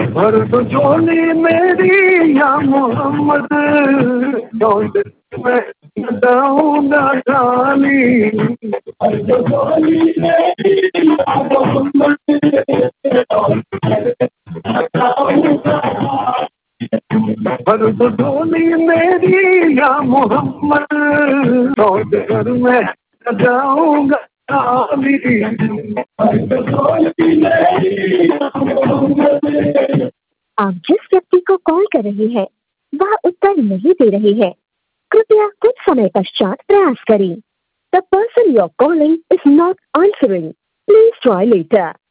भर दो झोली मेरी या मोहम्मद, लौट मैं जाऊंगा खाली। भर दो झोली मेरी या मोहम्मद, भर दो झोली मेरी या मोहम्मद, लौट कर मैं जाऊंगा खाली। आप जिस व्यक्ति को कॉल कर रहे हैं वह उत्तर नहीं दे रहे हैं। कृपया कुछ समय पश्चात प्रयास करें। The person you are calling is not answering. Please try later.